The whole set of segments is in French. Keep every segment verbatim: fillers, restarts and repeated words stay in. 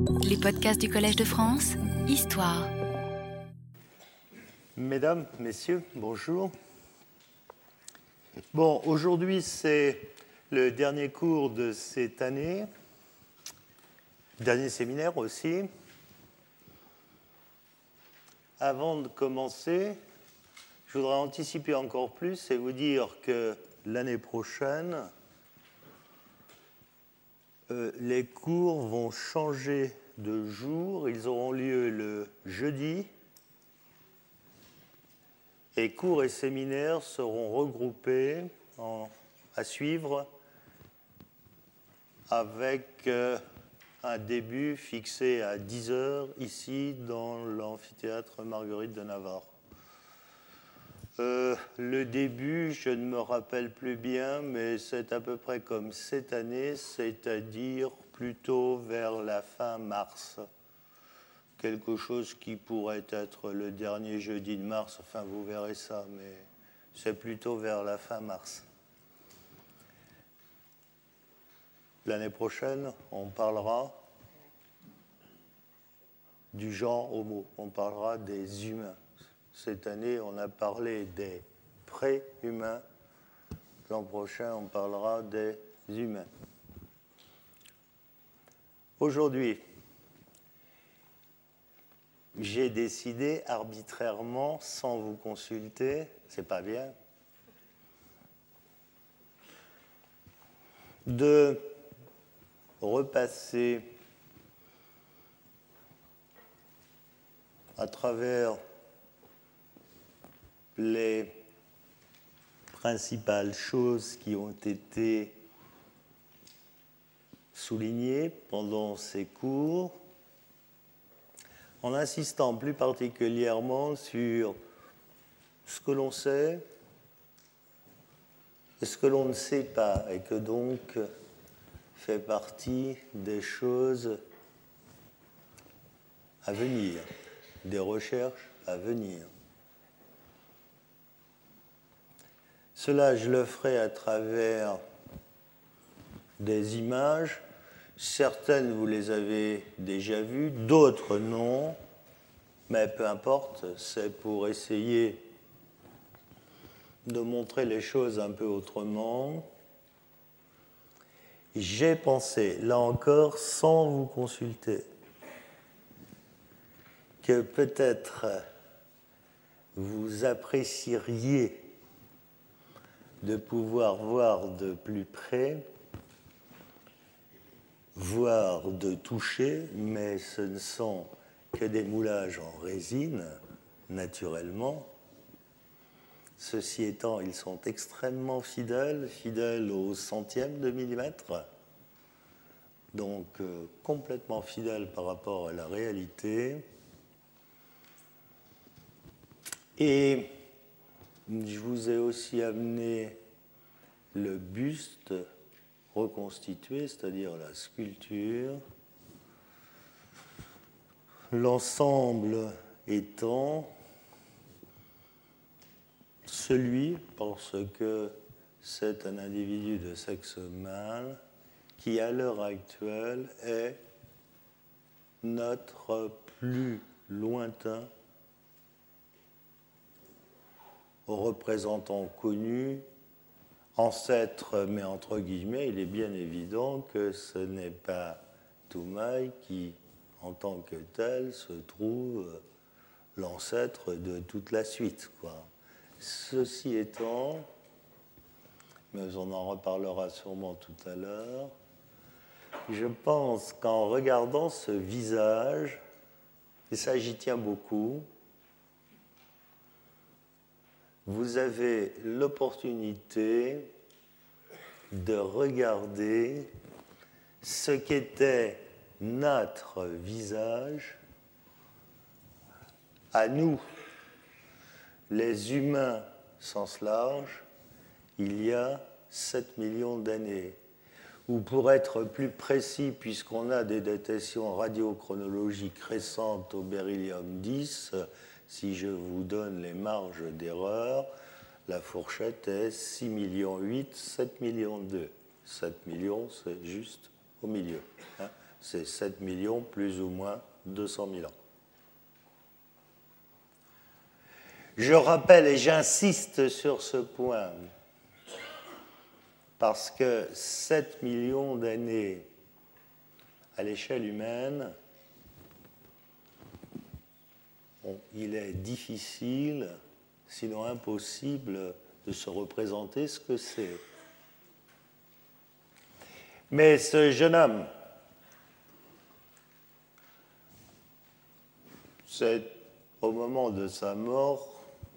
Les podcasts du Collège de France, Histoire. Mesdames, Messieurs, bonjour. Bon, aujourd'hui, c'est le dernier cours de cette année, dernier séminaire aussi. Avant de commencer, je voudrais anticiper encore plus et vous dire que l'année prochaine, euh, les cours vont changer de jour. Ils auront lieu le jeudi. Et cours et séminaires seront regroupés en, à suivre avec euh, un début fixé à dix heures ici dans l'amphithéâtre Marguerite de Navarre. Euh, le début, je ne me rappelle plus bien, mais c'est à peu près comme cette année, c'est-à-dire plutôt vers la fin mars. Quelque chose qui pourrait être le dernier jeudi de mars, enfin vous verrez ça, mais c'est plutôt vers la fin mars. L'année prochaine, on parlera du genre homo, on parlera des humains. Cette année, on a parlé des pré-humains. L'an prochain, on parlera des humains. Aujourd'hui, j'ai décidé arbitrairement, sans vous consulter, c'est pas bien, de repasser à travers les principales choses qui ont été soulignées pendant ces cours, en insistant plus particulièrement sur ce que l'on sait et ce que l'on ne sait pas, et que donc fait partie des choses à venir, des recherches à venir. Cela, je le ferai à travers des images. Certaines, vous les avez déjà vues, d'autres non, mais peu importe, c'est pour essayer de montrer les choses un peu autrement. J'ai pensé, là encore, sans vous consulter, que peut-être vous apprécieriez de pouvoir voir de plus près, voire de toucher, mais ce ne sont que des moulages en résine, naturellement. Ceci étant, ils sont extrêmement fidèles, fidèles au centième de millimètre, donc euh, complètement fidèles par rapport à la réalité. Et je vous ai aussi amené le buste reconstitué, c'est-à-dire la sculpture, l'ensemble étant celui, parce que c'est un individu de sexe mâle, qui à l'heure actuelle est notre plus lointain représentant connu, ancêtre, mais entre guillemets, il est bien évident que ce n'est pas Toumaï qui, en tant que tel, se trouve l'ancêtre de toute la suite, quoi. Ceci étant, mais on en reparlera sûrement tout à l'heure, je pense qu'en regardant ce visage, et ça j'y tiens beaucoup, vous avez l'opportunité de regarder ce qu'était notre visage à nous, les humains sens large, il y a sept millions d'années. Ou pour être plus précis, puisqu'on a des datations radiochronologiques récentes au beryllium dix, si je vous donne les marges d'erreur, la fourchette est six millions huit, sept millions deux. sept millions, c'est juste au milieu. Hein. c'est sept millions plus ou moins deux cent mille ans. Je rappelle et j'insiste sur ce point, parce que sept millions d'années à l'échelle humaine, bon, il est difficile, sinon impossible, de se représenter ce que c'est. Mais ce jeune homme, c'est au moment de sa mort,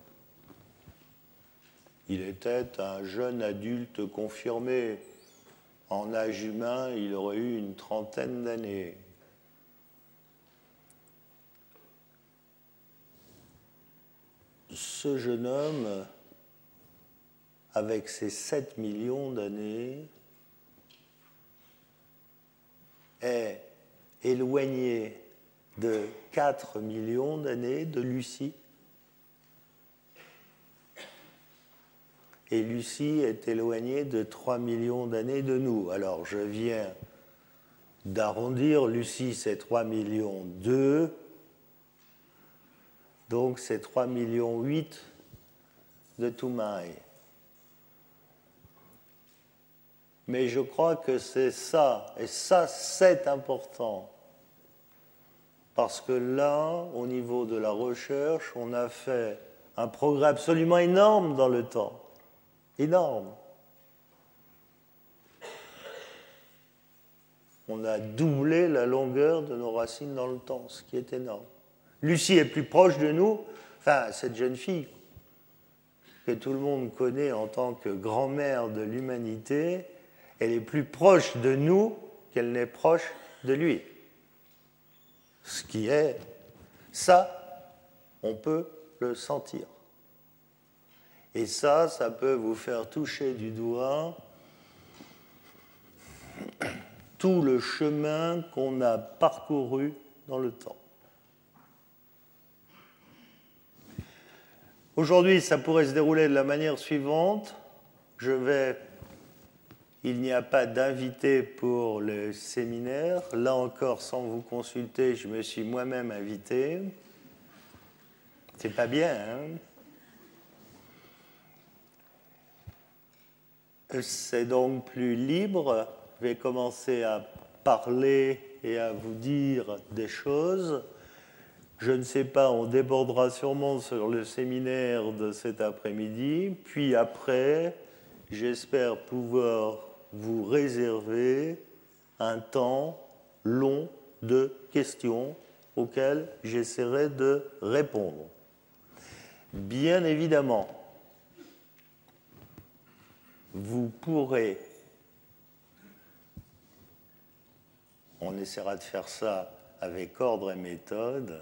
il était un jeune adulte confirmé. En âge humain, il aurait eu une trentaine d'années. Ce jeune homme, avec ses sept millions d'années, est éloigné de quatre millions d'années de Lucie. Et Lucie est éloignée de trois millions d'années de nous. Alors, je viens d'arrondir. Lucie, c'est trois millions deux. Donc, c'est trois millions huit de Toumaï. Mais je crois que c'est ça. Et ça, c'est important. Parce que là, au niveau de la recherche, on a fait un progrès absolument énorme dans le temps. Énorme. On a doublé la longueur de nos racines dans le temps, ce qui est énorme. Lucie est plus proche de nous, enfin, cette jeune fille que tout le monde connaît en tant que grand-mère de l'humanité, elle est plus proche de nous qu'elle n'est proche de lui. Ce qui est, ça, on peut le sentir. Et ça, ça peut vous faire toucher du doigt tout le chemin qu'on a parcouru dans le temps. Aujourd'hui, ça pourrait se dérouler de la manière suivante. Je vais... Il n'y a pas d'invité pour le séminaire. Là encore, sans vous consulter, je me suis moi-même invité. C'est pas bien, hein ? C'est donc plus libre. Je vais commencer à parler et à vous dire des choses. Je ne sais pas, on débordera sûrement sur le séminaire de cet après-midi. Puis après, j'espère pouvoir vous réserver un temps long de questions auxquelles j'essaierai de répondre. Bien évidemment, vous pourrez, on essaiera de faire ça avec ordre et méthode,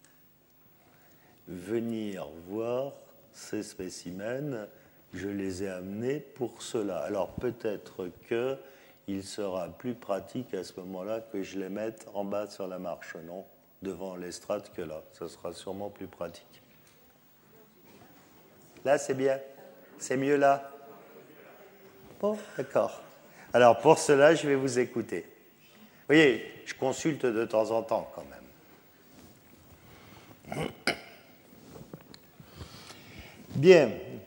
venir voir ces spécimens. Je les ai amenés pour cela. Alors peut-être qu'il sera plus pratique à ce moment-là que je les mette en bas sur la marche, non, devant l'estrade que là. Ça sera sûrement plus pratique. Là, c'est bien. C'est mieux là. Bon, d'accord. Alors, pour cela, je vais vous écouter. Vous voyez, je consulte de temps en temps, quand même. Bien.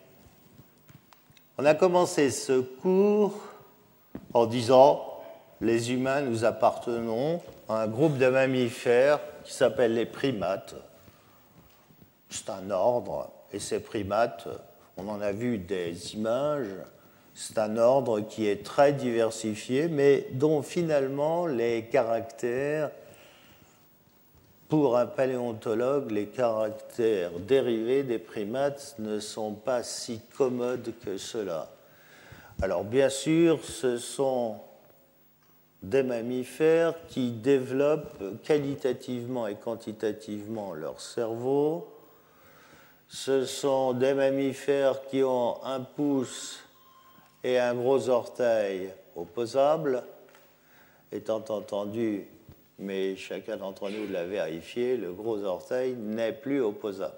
On a commencé ce cours en disant « Les humains, nous appartenons à un groupe de mammifères qui s'appelle les primates. » C'est un ordre, et ces primates, on en a vu des images. C'est un ordre qui est très diversifié, mais dont finalement les caractères, pour un paléontologue, les caractères dérivés des primates ne sont pas si commodes que cela. Alors bien sûr, ce sont des mammifères qui développent qualitativement et quantitativement leur cerveau. Ce sont des mammifères qui ont un pouce et un gros orteil opposables, étant entendu, mais chacun d'entre nous l'a vérifié, le gros orteil n'est plus opposable.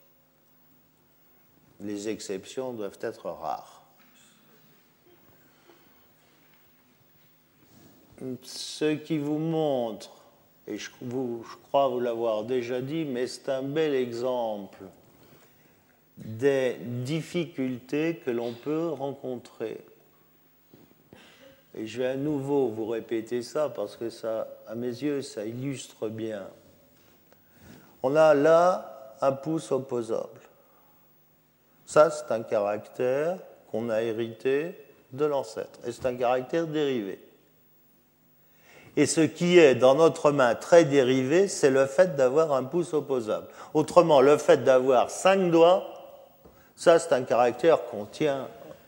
Les exceptions doivent être rares. ce qui vous montre, et je, vous, je crois vous l'avoir déjà dit, mais c'est un bel exemple des difficultés que l'on peut rencontrer. Et je vais à nouveau vous répéter ça parce que ça, à mes yeux, ça illustre bien. On a là un pouce opposable. Ça, c'est un caractère qu'on a hérité de l'ancêtre. Et c'est un caractère dérivé. Et ce qui est dans notre main très dérivé, c'est le fait d'avoir un pouce opposable. Autrement, le fait d'avoir cinq doigts, ça, c'est un caractère qu'on tient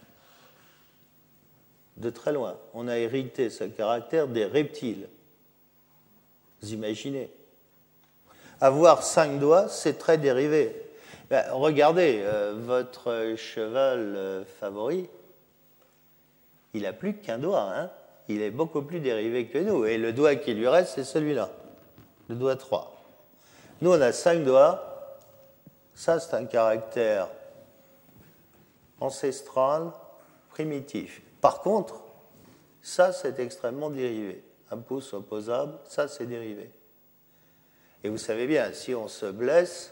de très loin. On a hérité ce caractère des reptiles. Vous imaginez? Avoir cinq doigts, c'est très dérivé. Ben, regardez, euh, votre cheval euh, favori, il n'a plus qu'un doigt, hein? Il est beaucoup plus dérivé que nous. Et le doigt qui lui reste, c'est celui-là, le doigt trois. Nous, on a cinq doigts. Ça, c'est un caractère ancestral, primitif. Par contre, ça, c'est extrêmement dérivé. Un pouce opposable, ça, c'est dérivé. Et vous savez bien, si on se blesse,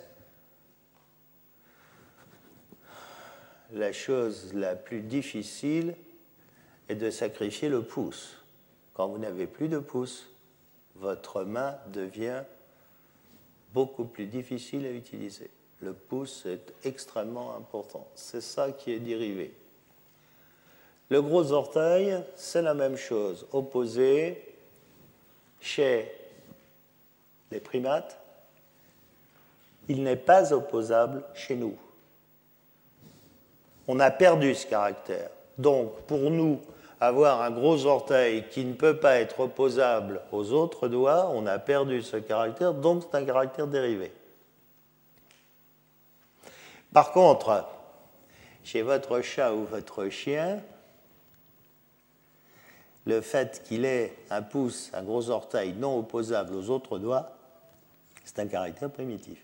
la chose la plus difficile est de sacrifier le pouce. Quand vous n'avez plus de pouce, votre main devient beaucoup plus difficile à utiliser. Le pouce est extrêmement important. C'est ça qui est dérivé. Le gros orteil, c'est la même chose, opposé chez les primates. Il n'est pas opposable chez nous. On a perdu ce caractère. Donc, pour nous, avoir un gros orteil qui ne peut pas être opposable aux autres doigts, on a perdu ce caractère, donc c'est un caractère dérivé. Par contre, chez votre chat ou votre chien, le fait qu'il ait un pouce, un gros orteil non opposable aux autres doigts, c'est un caractère primitif.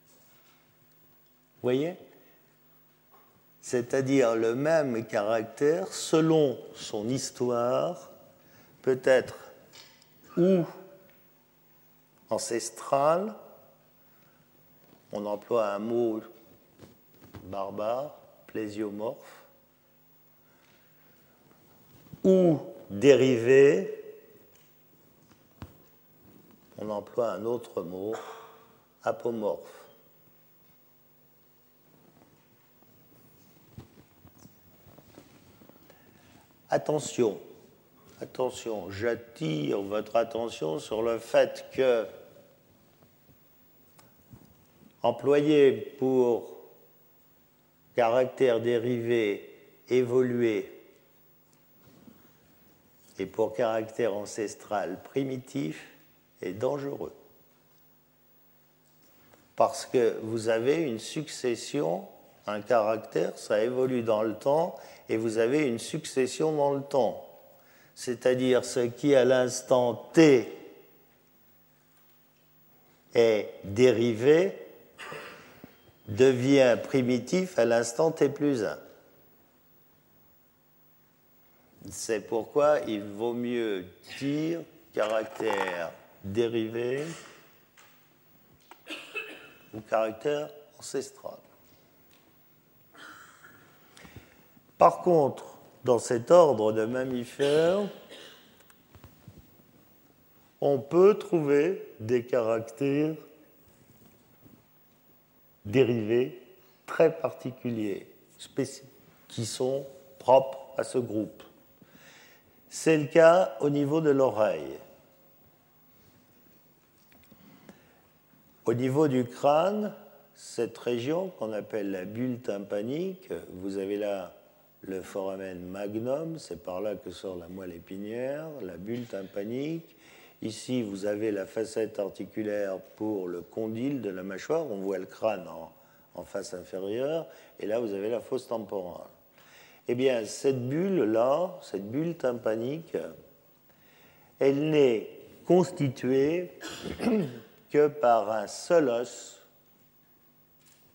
Vous voyez ? C'est-à-dire le même caractère, selon son histoire, peut être ou ancestral, on emploie un mot barbare, plésiomorphe, ou dérivé, on emploie un autre mot, apomorphe. Attention, attention, j'attire votre attention sur le fait que employé pour caractère dérivé évolué et pour caractère ancestral primitif est dangereux. Parce que vous avez une succession, un caractère, ça évolue dans le temps, et vous avez une succession dans le temps. C'est-à-dire ce qui, à l'instant T, est dérivé, devient primitif à l'instant T plus un. C'est pourquoi il vaut mieux dire caractère dérivé ou caractère ancestral. Par contre, dans cet ordre de mammifères, on peut trouver des caractères dérivés très particuliers, qui sont propres à ce groupe. C'est le cas au niveau de l'oreille. Au niveau du crâne, cette région qu'on appelle la bulle tympanique, vous avez là le foramen magnum, c'est par là que sort la moelle épinière, la bulle tympanique. Ici, vous avez la facette articulaire pour le condyle de la mâchoire, on voit le crâne en, en face inférieure, et là, vous avez la fosse temporale. Eh bien, cette bulle-là, cette bulle tympanique, elle n'est constituée que par un seul os,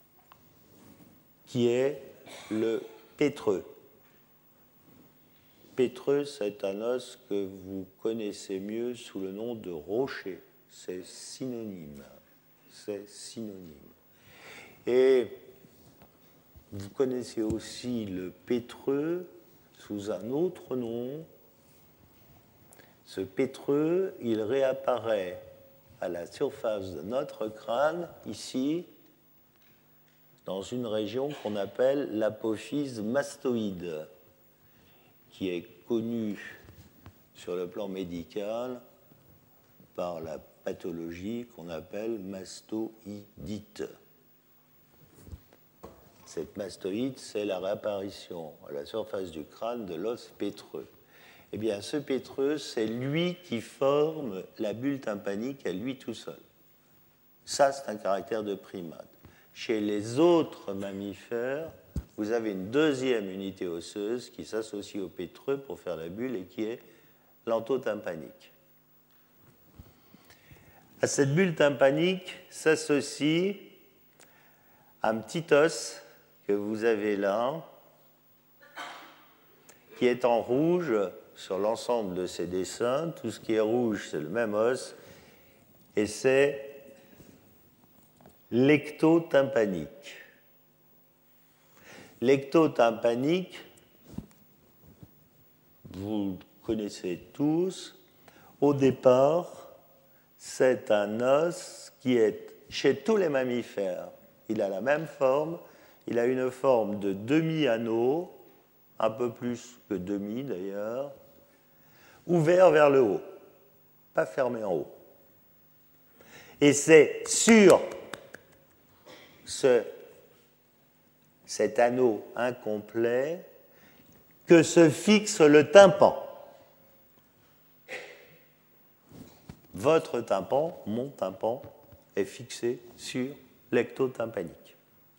qui est le pétreux. pétreux, c'est un os que vous connaissez mieux sous le nom de rocher. C'est synonyme. C'est synonyme. Et vous connaissez aussi le pétreux sous un autre nom. Ce pétreux, il réapparaît à la surface de notre crâne, ici, dans une région qu'on appelle l'apophyse mastoïde, qui est connue sur le plan médical par la pathologie qu'on appelle mastoïdite. Cette mastoïde, c'est la réapparition à la surface du crâne de l'os pétreux. Eh bien, ce pétreux, c'est lui qui forme la bulle tympanique à lui tout seul. Ça, c'est un caractère de primate. Chez les autres mammifères, vous avez une deuxième unité osseuse qui s'associe au pétreux pour faire la bulle et qui est l'entotympanique. À cette bulle tympanique s'associe un petit os que vous avez là, qui est en rouge sur l'ensemble de ces dessins. Tout ce qui est rouge, c'est le même os, et c'est l'ectotympanique. L'ectotympanique, vous le connaissez tous, au départ, c'est un os qui est chez tous les mammifères. Il a la même forme, il a une forme de demi-anneau, un peu plus que demi d'ailleurs, ouvert vers le haut, pas fermé en haut. Et c'est sur ce, cet anneau incomplet que se fixe le tympan. Votre tympan, mon tympan, est fixé sur l'ectotympanique.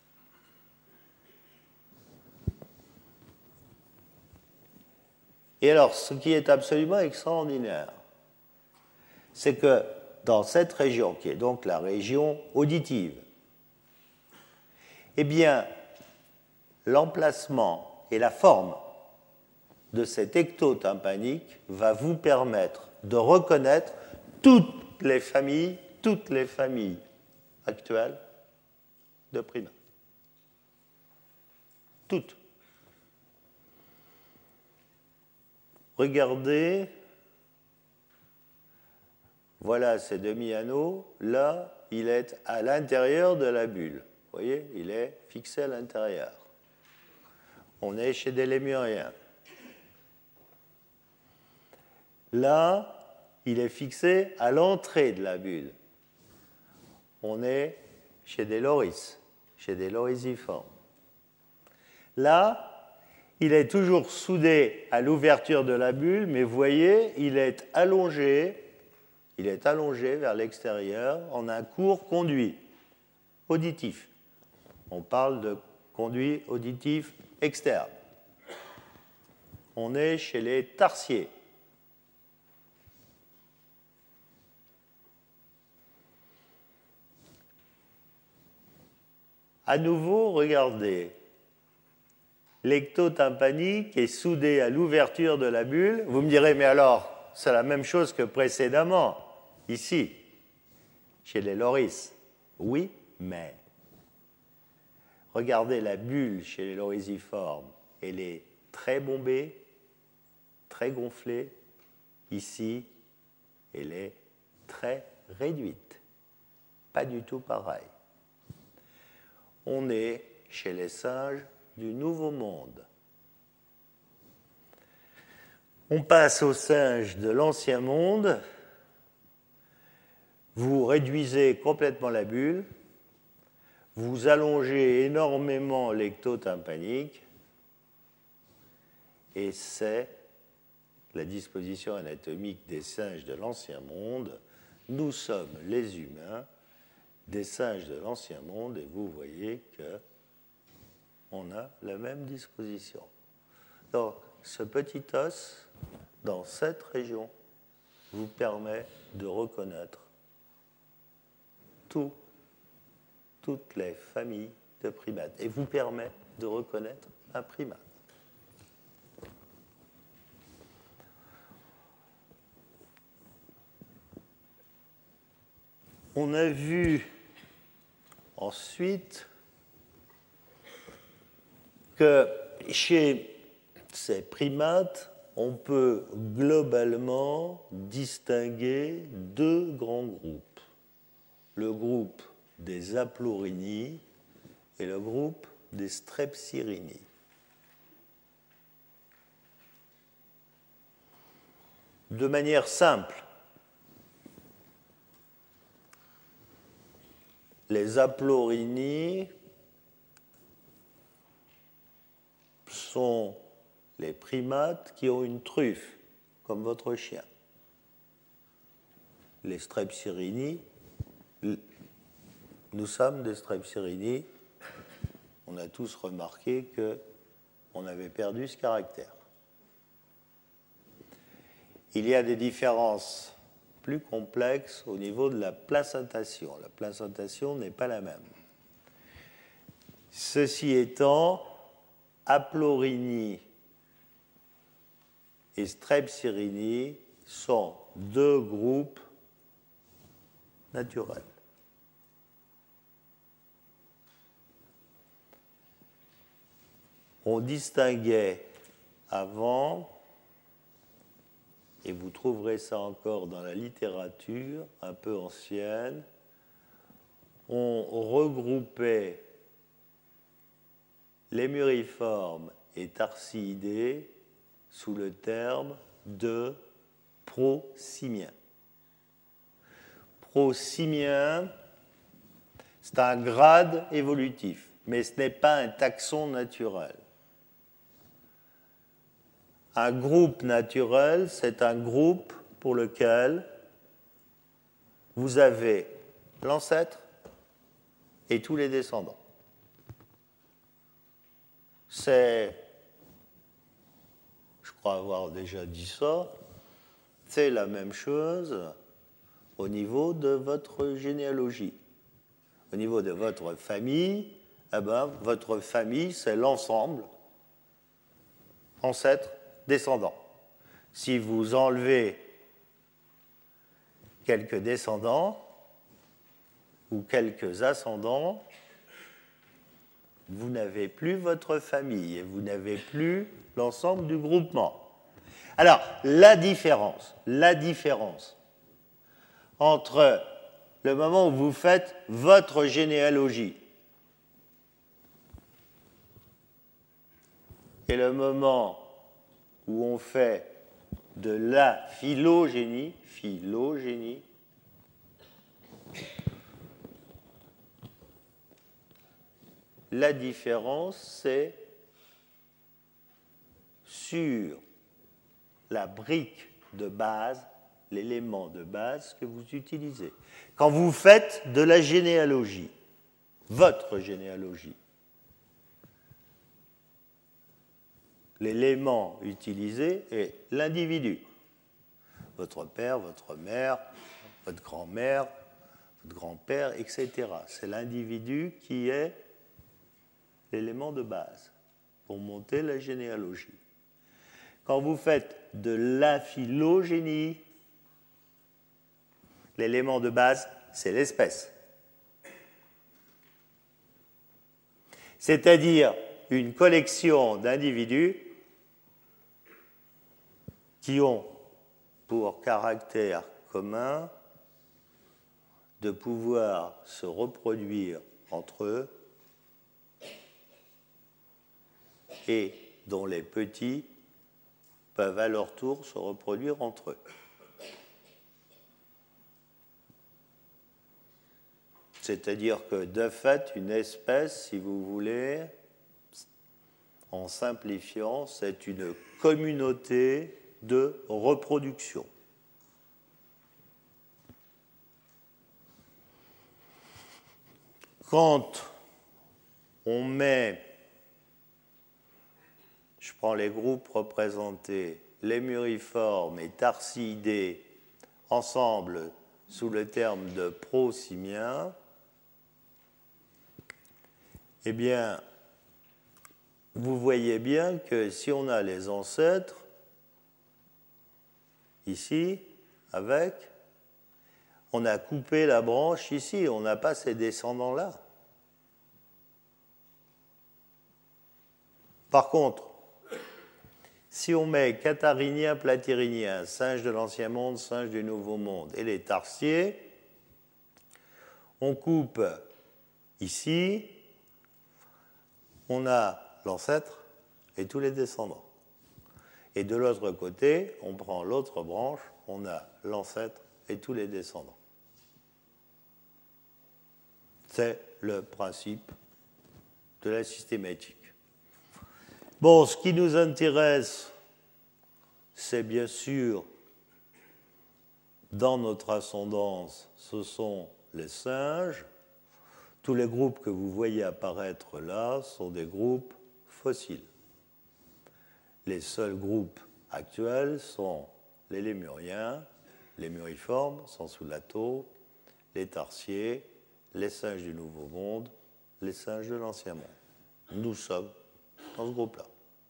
Et alors, ce qui est absolument extraordinaire, c'est que dans cette région, qui est donc la région auditive, eh bien, l'emplacement et la forme de cet ectotympanique va vous permettre de reconnaître toutes les familles, toutes les familles actuelles de primates. Toutes. Regardez, voilà ces demi-anneaux, là, il est à l'intérieur de la bulle. Vous voyez, il est fixé à l'intérieur. On est chez des lémuriens. Là, il est fixé à l'entrée de la bulle. On est chez des loris, chez des lorisiformes. Là, il est toujours soudé à l'ouverture de la bulle, mais vous voyez, il est allongé, il est allongé vers l'extérieur en un court conduit auditif. On parle de conduit auditif externe. On est chez les tarsiers. À nouveau, regardez. L'ectotympanique est soudé à l'ouverture de la bulle. Vous me direz, mais alors, c'est la même chose que précédemment, ici, chez les loris. Oui, mais regardez la bulle chez les lorisiformes. Elle est très bombée, très gonflée. Ici, elle est très réduite. Pas du tout pareil. On est chez les singes du Nouveau Monde. On passe aux singes de l'Ancien Monde. Vous réduisez complètement la bulle. Vous allongez énormément l'ectotympanique. Et c'est la disposition anatomique des singes de l'Ancien Monde. Nous sommes les humains des singes de l'Ancien Monde, et vous voyez qu'on a la même disposition. Donc, ce petit os, dans cette région, vous permet de reconnaître tout, toutes les familles de primates, et vous permet de reconnaître un primate. On a vu ensuite que chez ces primates, on peut globalement distinguer deux grands groupes. Le groupe des Aplorini et le groupe des Strepsirini. De manière simple, les Aplorini sont les primates qui ont une truffe, comme votre chien. Les Strepsirini, nous sommes des Strepsirini, on a tous remarqué qu'on avait perdu ce caractère. Il y a des différences plus complexes au niveau de la placentation. La placentation n'est pas la même. Ceci étant, Aplorini et Strepsirini sont deux groupes naturels. On distinguait avant, et vous trouverez ça encore dans la littérature un peu ancienne, on regroupait les muriformes et tarsiidés sous le terme de prosimiens. Prosimiens, c'est un grade évolutif, mais ce n'est pas un taxon naturel. Un groupe naturel, c'est un groupe pour lequel vous avez l'ancêtre et tous les descendants. C'est, je crois avoir déjà dit ça, c'est la même chose au niveau de votre généalogie. Au niveau de votre famille, eh ben, votre famille, c'est l'ensemble, ancêtres, descendants. Si vous enlevez quelques descendants ou quelques ascendants, vous n'avez plus votre famille et vous n'avez plus l'ensemble du groupement. Alors, la différence, la différence entre le moment où vous faites votre généalogie et le moment où on fait de la phylogénie, phylogénie, la différence, c'est sur la brique de base, l'élément de base que vous utilisez. Quand vous faites de la généalogie, votre généalogie, l'élément utilisé est l'individu. Votre père, votre mère, votre grand-mère, votre grand-père, et cetera. C'est l'individu qui est l'élément de base pour monter la généalogie. Quand vous faites de la phylogénie, l'élément de base, c'est l'espèce. C'est-à-dire une collection d'individus qui ont pour caractère commun de pouvoir se reproduire entre eux et dont les petits peuvent à leur tour se reproduire entre eux. C'est-à-dire que, de fait, une espèce, si vous voulez, en simplifiant, c'est une communauté de reproduction. Quand on met, je prends les groupes représentés, les muriformes et tarsiidés, ensemble sous le terme de prosimiens, eh bien, vous voyez bien que si on a les ancêtres, ici, avec, on a coupé la branche ici, on n'a pas ces descendants-là. Par contre, si on met catharinien, platyrinien, singe de l'Ancien Monde, singe du Nouveau Monde, et les tarsiers, on coupe ici, on a l'ancêtre et tous les descendants. Et de l'autre côté, on prend l'autre branche, on a l'ancêtre et tous les descendants. C'est le principe de la systématique. Bon, ce qui nous intéresse, c'est bien sûr, dans notre ascendance, ce sont les singes. Tous les groupes que vous voyez apparaître là sont des groupes fossiles. Les seuls groupes actuels sont les lémuriens, les muriformes, sans soulato, les tarsiers, les singes du Nouveau Monde, les singes de l'Ancien Monde. Nous sommes dans ce groupe-là.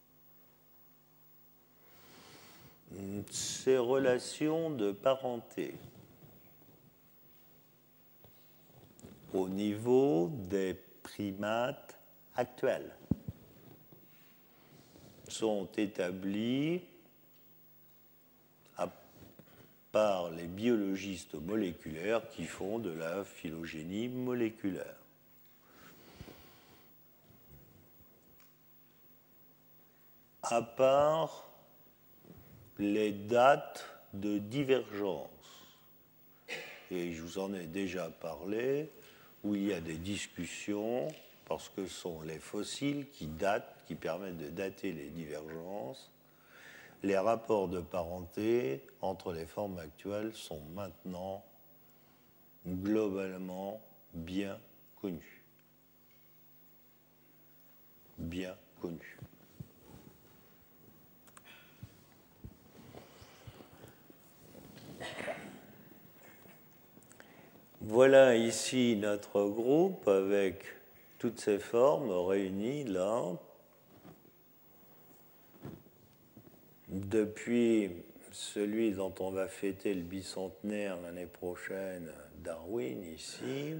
Ces relations de parenté au niveau des primates actuels sont établies à, par les biologistes moléculaires qui font de la phylogénie moléculaire. À part les dates de divergence, et je vous en ai déjà parlé, où il y a des discussions, parce que ce sont les fossiles qui datent, qui permettent de dater les divergences. Les rapports de parenté entre les formes actuelles sont maintenant globalement bien connus. Bien connus. Voilà ici notre groupe avec toutes ces formes réunies là. Depuis celui dont on va fêter le bicentenaire l'année prochaine, Darwin ici,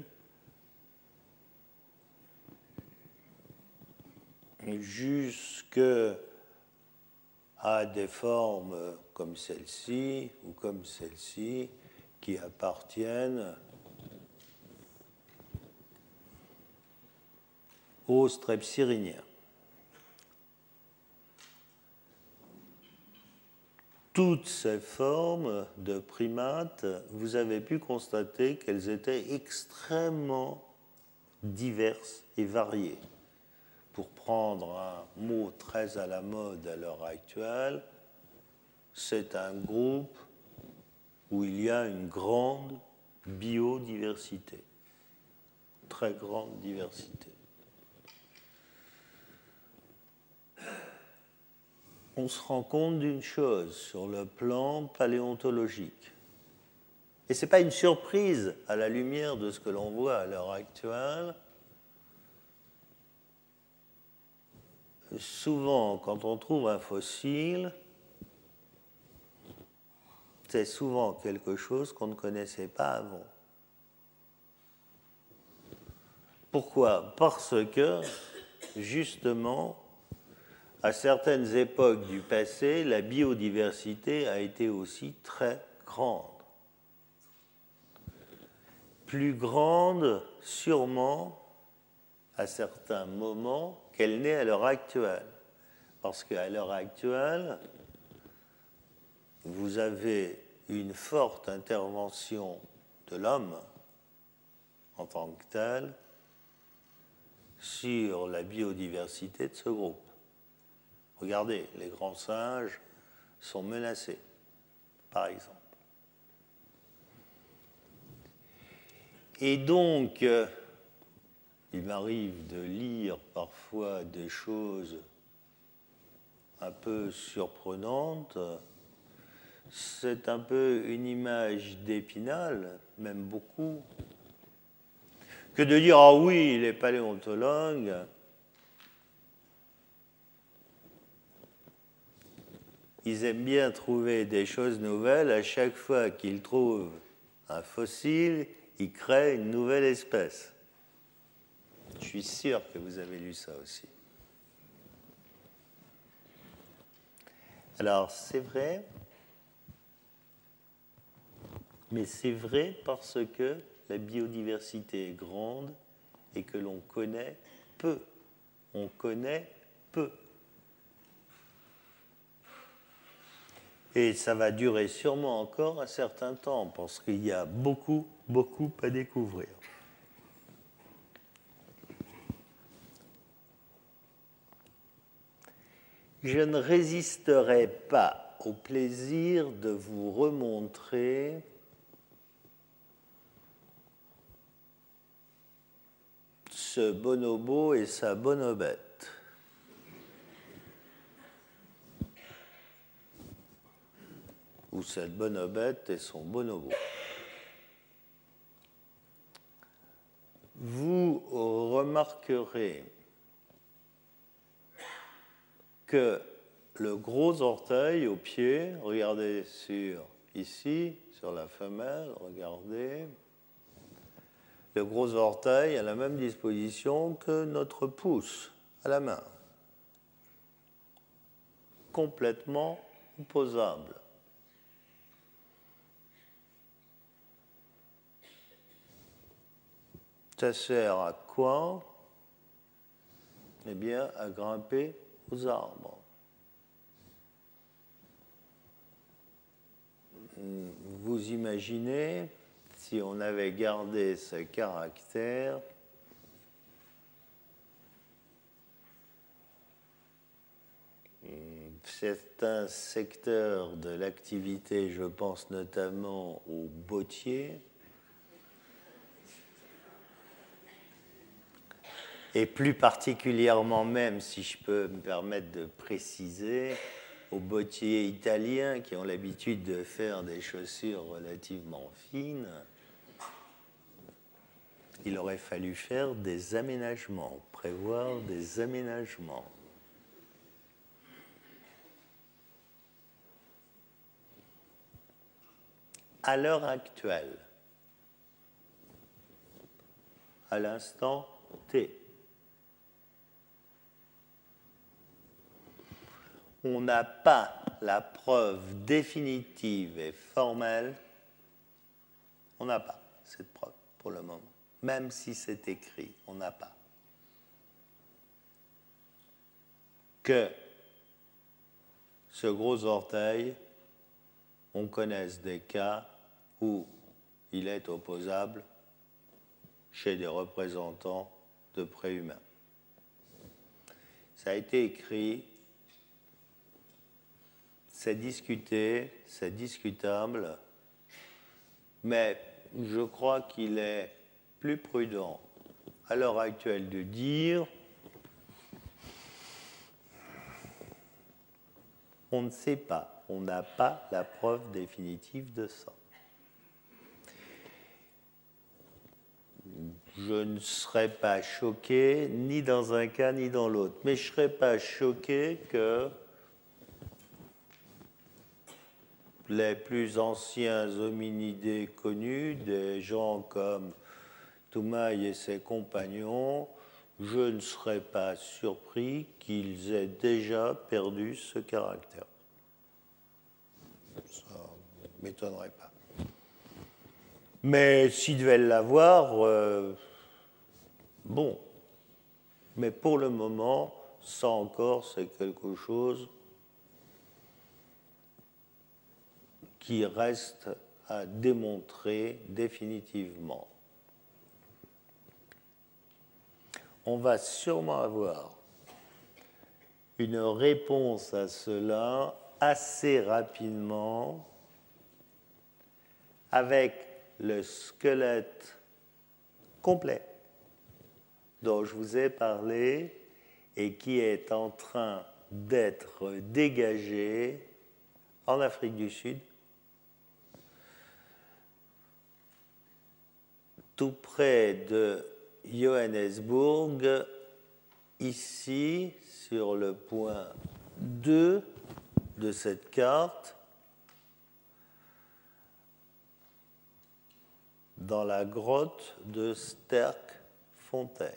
jusqu'à des formes comme celle-ci ou comme celle-ci qui appartiennent aux strepsirrhiniens. Toutes ces formes de primates, vous avez pu constater qu'elles étaient extrêmement diverses et variées. Pour prendre un mot très à la mode à l'heure actuelle, c'est un groupe où il y a une grande biodiversité, très grande diversité. On se rend compte d'une chose sur le plan paléontologique. Et ce n'est pas une surprise à la lumière de ce que l'on voit à l'heure actuelle. Souvent, quand on trouve un fossile, c'est souvent quelque chose qu'on ne connaissait pas avant. Pourquoi ? Parce que, justement, à certaines époques du passé, la biodiversité a été aussi très grande. Plus grande, sûrement, à certains moments, qu'elle n'est à l'heure actuelle. Parce qu'à l'heure actuelle, vous avez une forte intervention de l'homme en tant que tel sur la biodiversité de ce groupe. Regardez, les grands singes sont menacés, par exemple. Et donc, euh, il m'arrive de lire parfois des choses un peu surprenantes. C'est un peu une image d'Épinal, même beaucoup, que de dire « Ah oui, les paléontologues », ils aiment bien trouver des choses nouvelles à chaque fois qu'ils trouvent un fossile, il crée une nouvelle espèce. Je suis sûr que vous avez lu ça aussi. Alors, c'est vrai, mais c'est vrai parce que la biodiversité est grande et que l'on connaît peu. On connaît peu. Et ça va durer sûrement encore un certain temps parce qu'il y a beaucoup, beaucoup à découvrir. Je ne résisterai pas au plaisir de vous remontrer ce bonobo et sa bonobette. Ou cette bonobette et son bonobo. Vous remarquerez que le gros orteil au pied, regardez sur ici, sur la femelle, regardez, le gros orteil a la même disposition que notre pouce à la main, complètement opposable. Ça sert à quoi? Eh bien, à grimper aux arbres. Vous imaginez, si on avait gardé ce caractère, certains secteurs de l'activité, je pense notamment aux bottiers, et plus particulièrement même, si je peux me permettre de préciser, aux bottiers italiens qui ont l'habitude de faire des chaussures relativement fines, il aurait fallu faire des aménagements, prévoir des aménagements. À l'heure actuelle, à l'instant T, on n'a pas la preuve définitive et formelle, on n'a pas cette preuve pour le moment, même si c'est écrit, on n'a pas. Que ce gros orteil, on connaisse des cas où il est opposable chez des représentants de préhumains. Ça a été écrit. C'est discuté, c'est discutable, mais je crois qu'il est plus prudent à l'heure actuelle de dire on ne sait pas, on n'a pas la preuve définitive de ça. Je ne serais pas choqué ni dans un cas ni dans l'autre, mais je ne serais pas choqué que les plus anciens hominidés connus, des gens comme Toumaï et ses compagnons, je ne serais pas surpris qu'ils aient déjà perdu ce caractère. Ça ne m'étonnerait pas. Mais s'ils devaient l'avoir, euh, bon. Mais pour le moment, ça encore, c'est quelque chose qui reste à démontrer définitivement. On va sûrement avoir une réponse à cela assez rapidement avec le squelette complet dont je vous ai parlé et qui est en train d'être dégagé en Afrique du Sud, tout près de Johannesburg, ici, sur le point deux de cette carte, dans la grotte de Sterkfontein.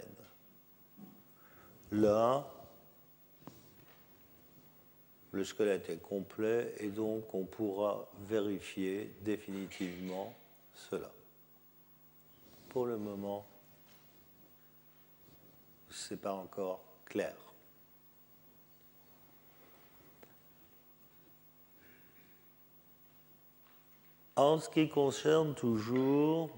Là, le squelette est complet et donc on pourra vérifier définitivement cela. Pour le moment, ce n'est pas encore clair. En ce qui concerne toujours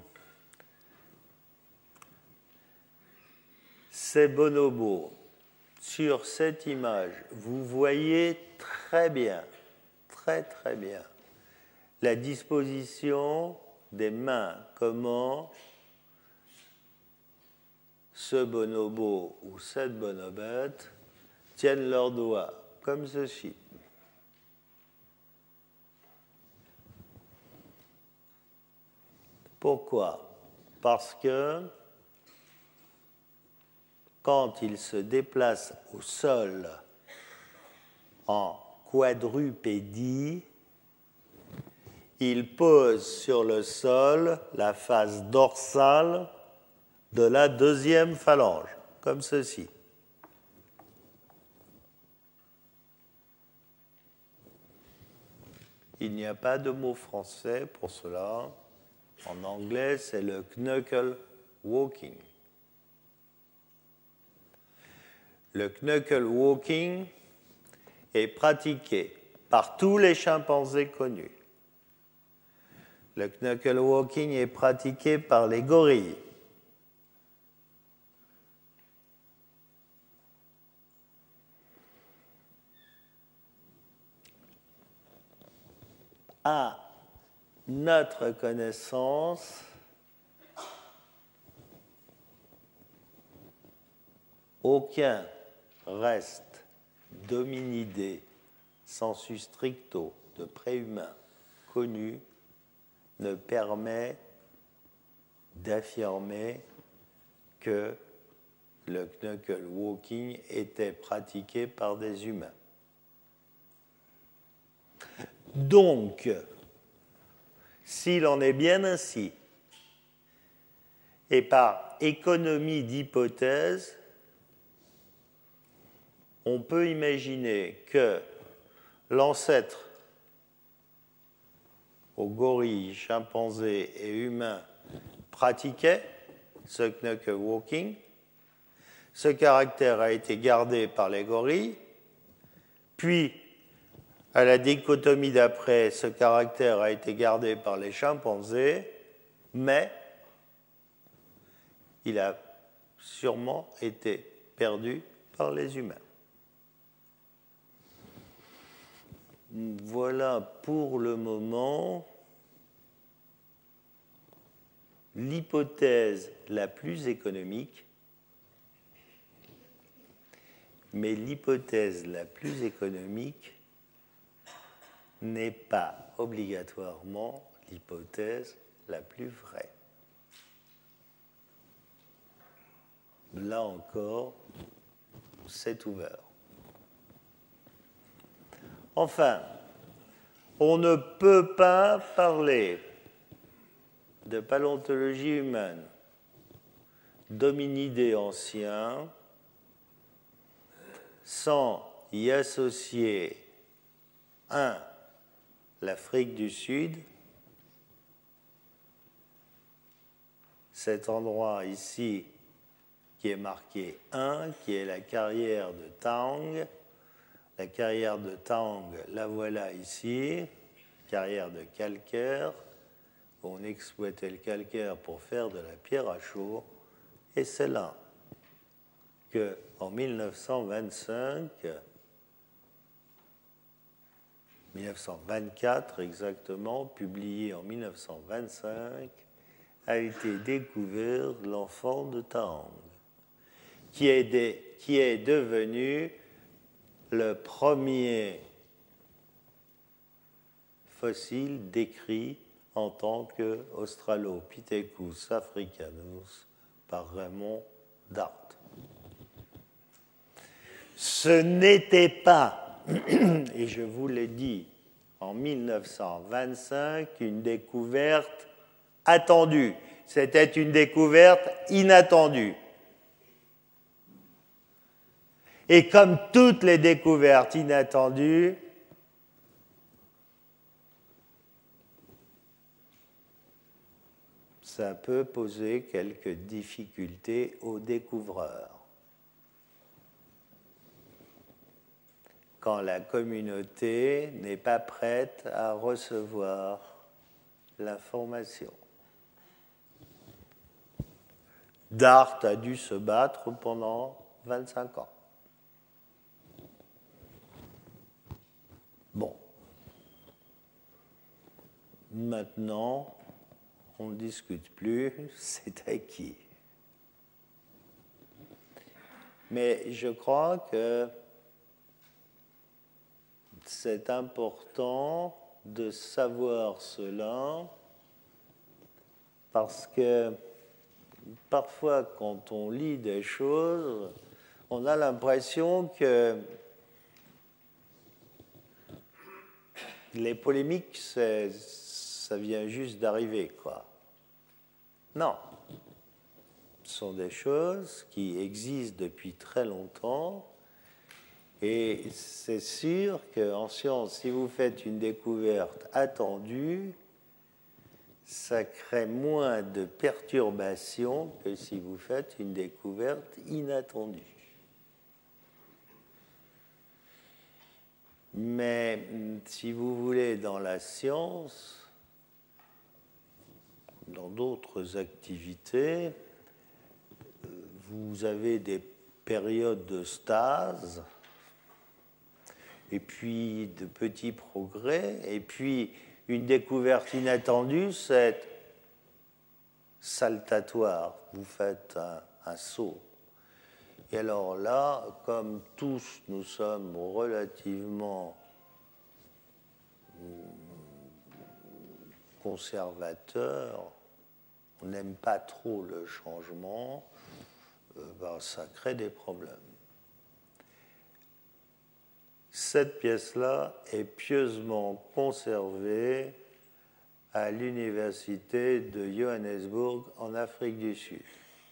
ces bonobos, sur cette image, vous voyez très bien, très très bien, la disposition des mains, comment ce bonobo ou cette bonobette tiennent leurs doigts, comme ceci. Pourquoi? Parce que quand il se déplace au sol en quadrupédie, il pose sur le sol la face dorsale de la deuxième phalange, comme ceci. Il n'y a pas de mot français pour cela. En anglais, c'est le knuckle walking. Le knuckle walking est pratiqué par tous les chimpanzés connus. Le knuckle walking est pratiqué par les gorilles. À notre connaissance, aucun reste d'hominidés sensu stricto de préhumains connus ne permet d'affirmer que le knuckle walking était pratiqué par des humains. Donc, s'il en est bien ainsi, et par économie d'hypothèse, on peut imaginer que l'ancêtre aux gorilles, chimpanzés et humains pratiquait ce knuckle walking. Ce caractère a été gardé par les gorilles, puis à la dichotomie d'après, ce caractère a été gardé par les chimpanzés, mais il a sûrement été perdu par les humains. Voilà pour le moment l'hypothèse la plus économique, mais l'hypothèse la plus économique n'est pas obligatoirement l'hypothèse la plus vraie. Là encore, c'est ouvert. Enfin, on ne peut pas parler de paléontologie humaine, d'hominidés anciens, sans y associer un, l'Afrique du Sud, cet endroit ici qui est marqué un, qui est la carrière de Taong. La carrière de Taong, la voilà ici, carrière de calcaire. On exploitait le calcaire pour faire de la pierre à chaud. Et c'est là qu'en mille neuf cent vingt-cinq, mille neuf cent vingt-quatre exactement, publié en mille neuf cent vingt-cinq, a été découvert l'enfant de Taong, qui est, des, qui est devenu le premier fossile décrit en tant qu'Australopithecus africanus par Raymond Dart. Ce n'était pas, et je vous l'ai dit, en mille neuf cent vingt-cinq, une découverte attendue. C'était une découverte inattendue. Et comme toutes les découvertes inattendues, ça peut poser quelques difficultés aux découvreurs. Quand la communauté n'est pas prête à recevoir l'information. Dart a dû se battre pendant vingt-cinq ans. Bon. Maintenant, on ne discute plus, c'est acquis. Mais je crois que c'est important de savoir cela parce que parfois, quand on lit des choses, on a l'impression que les polémiques, c'est, ça vient juste d'arriver, quoi. Non. Ce sont des choses qui existent depuis très longtemps. Et c'est sûr qu'en science, si vous faites une découverte attendue, ça crée moins de perturbations que si vous faites une découverte inattendue. Mais si vous voulez, dans la science, dans d'autres activités, vous avez des périodes de stase, et puis de petits progrès, et puis une découverte inattendue, c'est saltatoire. Vous faites un, un saut. Et alors là, comme tous nous sommes relativement conservateurs, on n'aime pas trop le changement, euh, ben, ça crée des problèmes. Cette pièce-là est pieusement conservée à l'université de Johannesburg en Afrique du Sud.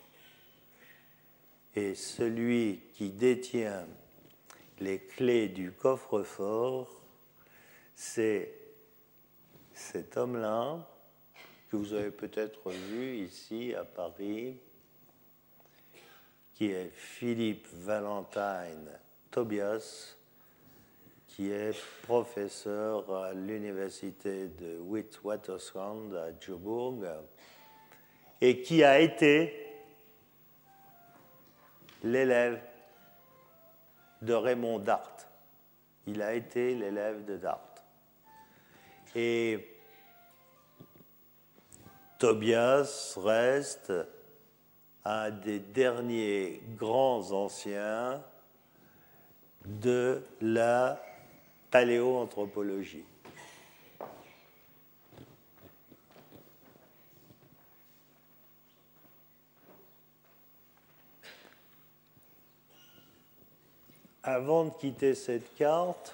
Et celui qui détient les clés du coffre-fort, c'est cet homme-là, que vous avez peut-être vu ici à Paris, qui est Philippe Valentine Tobias, qui est professeur à l'université de Witwatersrand à Joburg, et qui a été l'élève de Raymond Dart. Il a été l'élève de Dart. Et Tobias reste un des derniers grands anciens de la paléoanthropologie. Avant de quitter cette carte,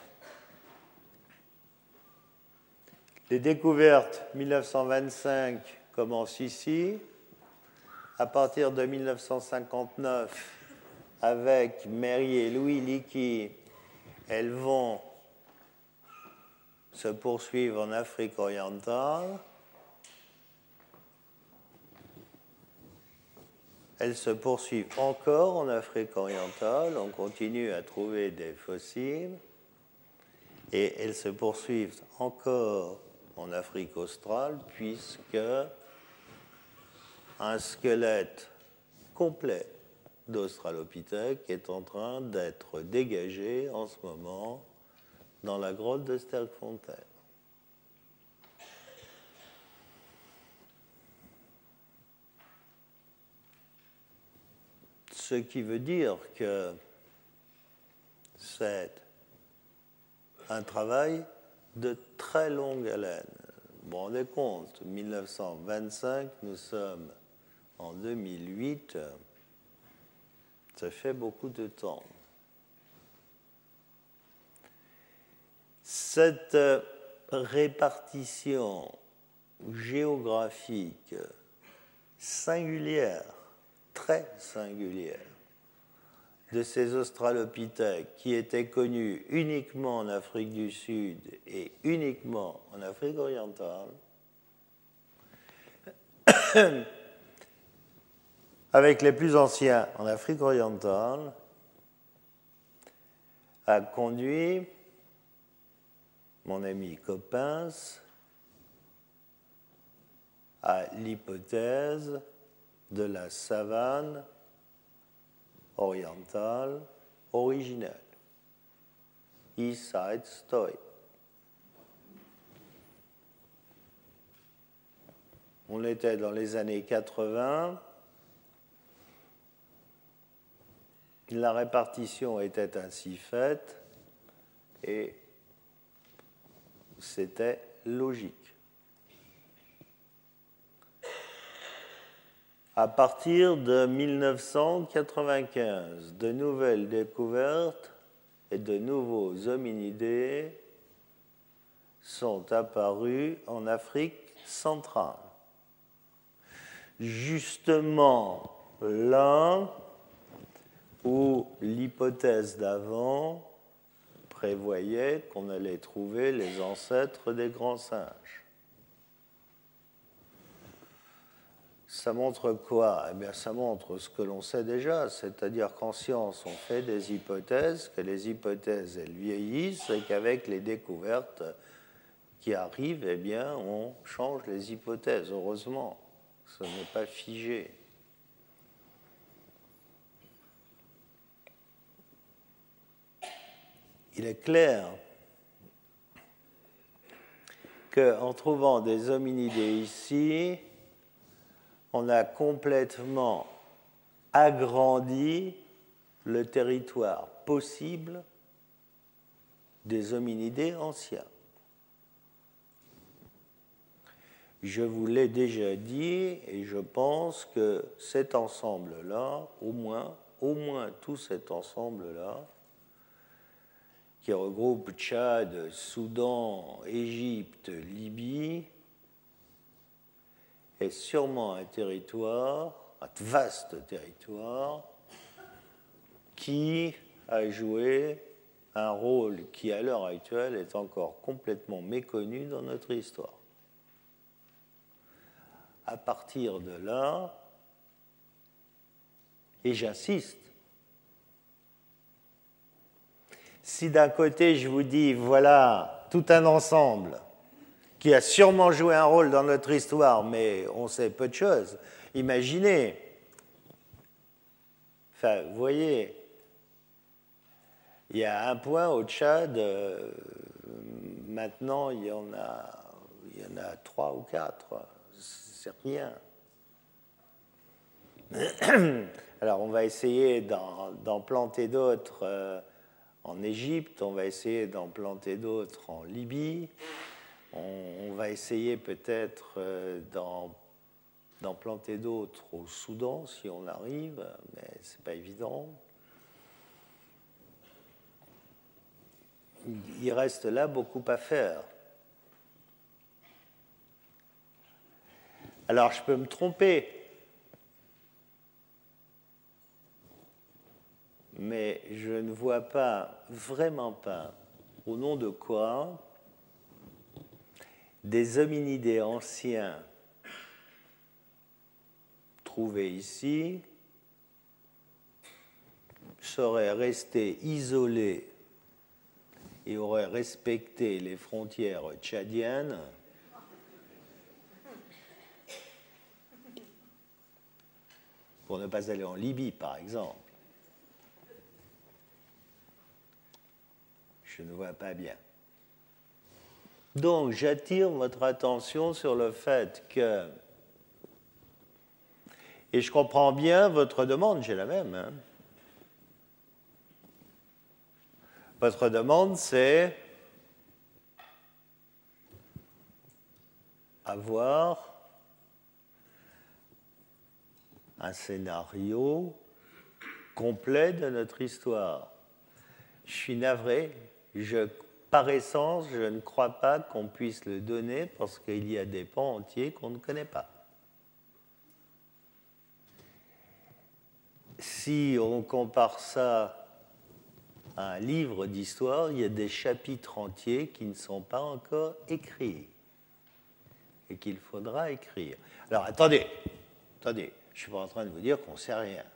les découvertes mille neuf cent vingt-cinq commencent ici. À partir de mille neuf cent cinquante-neuf, avec Mary et Louis Leakey, elles vont se poursuivre en Afrique orientale. Elles se poursuivent encore en Afrique orientale. On continue à trouver des fossiles. Et elles se poursuivent encore en Afrique australe, puisque un squelette complet d'Australopithèque est en train d'être dégagé en ce moment dans la grotte de Sterkfontein. Ce qui veut dire que c'est un travail de très longue haleine. Vous vous rendez compte, mille neuf cent vingt-cinq, nous sommes en deux mille huit, ça fait beaucoup de temps. Cette répartition géographique singulière, très singulière, de ces australopithèques qui étaient connus uniquement en Afrique du Sud et uniquement en Afrique orientale, avec les plus anciens en Afrique orientale, a conduit mon ami Coppens à l'hypothèse de la savane orientale originelle, East Side Story. On était dans les années quatre-vingts, la répartition était ainsi faite et c'était logique. À partir de mille neuf cent quatre-vingt-quinze, de nouvelles découvertes et de nouveaux hominidés sont apparus en Afrique centrale. Justement là où l'hypothèse d'avant prévoyait qu'on allait trouver les ancêtres des grands singes. Ça montre quoi? Eh bien, ça montre ce que l'on sait déjà, c'est-à-dire qu'en science, on fait des hypothèses, que les hypothèses, elles vieillissent, et qu'avec les découvertes qui arrivent, eh bien, on change les hypothèses. Heureusement, ce n'est pas figé. Il est clair qu'en trouvant des hominidés ici, on a complètement agrandi le territoire possible des hominidés anciens. Je vous l'ai déjà dit et je pense que cet ensemble-là, au moins, au moins tout cet ensemble-là, qui regroupe Tchad, Soudan, Égypte, Libye, est sûrement un territoire, un vaste territoire, qui a joué un rôle qui, à l'heure actuelle, est encore complètement méconnu dans notre histoire. À partir de là, et j'insiste, si d'un côté je vous dis, voilà, tout un ensemble qui a sûrement joué un rôle dans notre histoire, mais on sait peu de choses, imaginez, enfin, vous voyez, il y a un point au Tchad, euh, maintenant il y en a, il y en a trois ou quatre, c'est rien. Alors on va essayer d'en, d'en planter d'autres euh, en Égypte, on va essayer d'en planter d'autres en Libye, on, on va essayer peut-être euh, d'en, d'en planter d'autres au Soudan si on arrive, mais c'est pas évident. Il reste là beaucoup à faire. Alors je peux me tromper, mais je ne vois pas, vraiment pas, au nom de quoi des hominidés anciens trouvés ici seraient restés isolés et auraient respecté les frontières tchadiennes pour ne pas aller en Libye, par exemple. Je ne vois pas bien. Donc, j'attire votre attention sur le fait que, et je comprends bien votre demande, j'ai la même, hein. Votre demande, c'est avoir un scénario complet de notre histoire. Je suis navré, je, par essence, je ne crois pas qu'on puisse le donner parce qu'il y a des pans entiers qu'on ne connaît pas. si on compare ça à un livre d'histoire, il y a des chapitres entiers qui ne sont pas encore écrits et qu'il faudra écrire. Alors attendez, attendez, je ne suis pas en train de vous dire qu'on ne sait rien.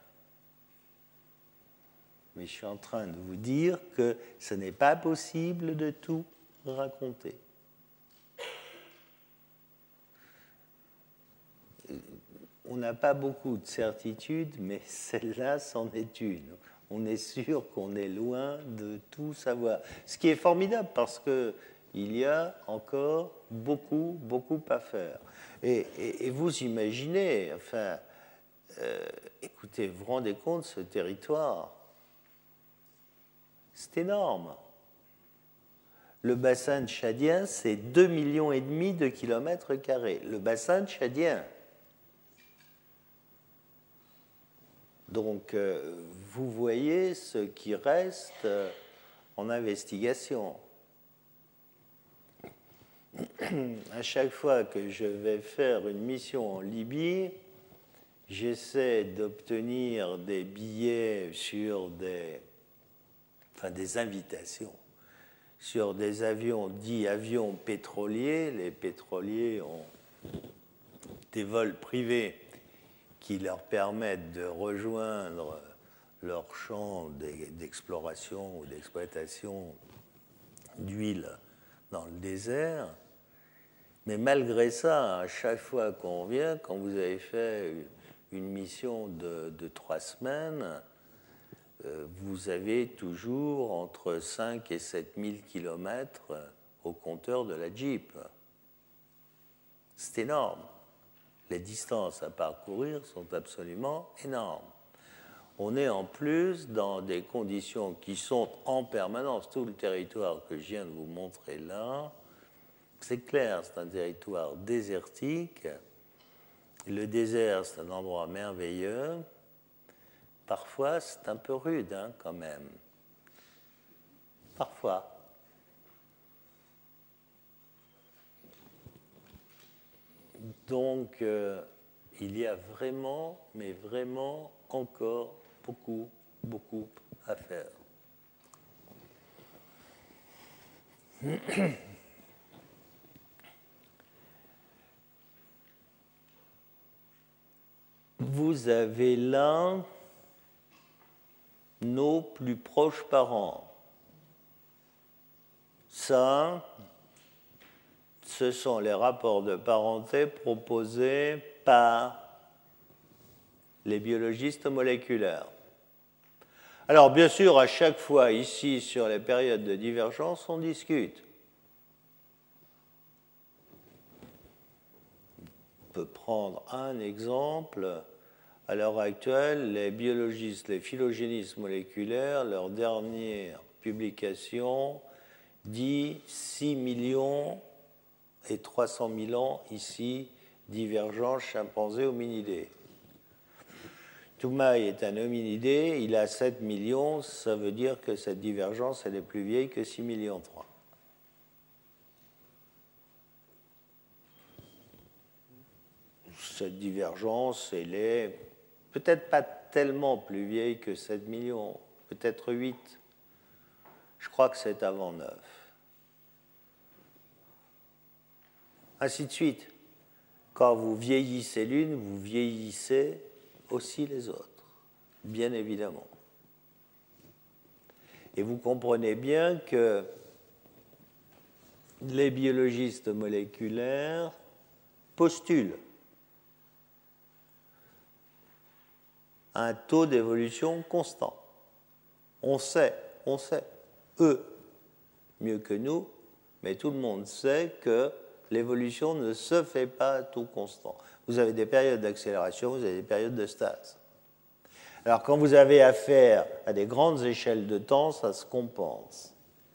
Mais je suis en train de vous dire que ce n'est pas possible de tout raconter. On n'a pas beaucoup de certitudes, mais celle-là, c'en est une. On est sûr qu'on est loin de tout savoir. Ce qui est formidable, parce qu'il y a encore beaucoup, beaucoup à faire. Et, et, et vous imaginez, enfin, euh, écoutez, vous vous rendez compte, ce territoire, c'est énorme. Le bassin tchadien, c'est deux millions et demi de kilomètres carrés. Le bassin tchadien. Donc, euh, vous voyez ce qui reste euh, en investigation. À chaque fois que je vais faire une mission en Libye, j'essaie d'obtenir des billets sur des, enfin des invitations, sur des avions dits avions pétroliers. Les pétroliers ont des vols privés qui leur permettent de rejoindre leur champ d'exploration ou d'exploitation d'huile dans le désert. Mais malgré ça, à chaque fois qu'on vient, quand vous avez fait une mission de, de trois semaines, euh, vous avez toujours entre cinq et sept mille kilomètres au compteur de la Jeep. C'est énorme. Les distances à parcourir sont absolument énormes. On est en plus dans des conditions qui sont en permanence, tout le territoire que je viens de vous montrer là, c'est clair, c'est un territoire désertique. Le désert, c'est un endroit merveilleux. Parfois, c'est un peu rude, hein, quand même. Parfois. Donc, euh, il y a vraiment, mais vraiment encore beaucoup, beaucoup à faire. Vous avez là nos plus proches parents. Ça, ce sont les rapports de parenté proposés par les biologistes moléculaires. Alors, bien sûr, à chaque fois, ici, sur les périodes de divergence, on discute. On peut prendre un exemple. À l'heure actuelle, les biologistes, les phylogénistes moléculaires, leur dernière publication dit six millions et trois cent mille ans, ici, divergence chimpanzé-hominidé. Toumaï est un hominidé, il a sept millions, ça veut dire que cette divergence, elle est plus vieille que six millions trois. Cette divergence, elle est peut-être pas tellement plus vieille que sept millions, peut-être huit. Je crois que c'est avant neuf. Ainsi de suite. Quand vous vieillissez l'une, vous vieillissez aussi les autres, bien évidemment. Et vous comprenez bien que les biologistes moléculaires postulent un taux d'évolution constant. On sait, on sait, eux, mieux que nous, mais tout le monde sait que l'évolution ne se fait pas à taux constant. Vous avez des périodes d'accélération, vous avez des périodes de stase. Alors, quand vous avez affaire à des grandes échelles de temps, ça se compense.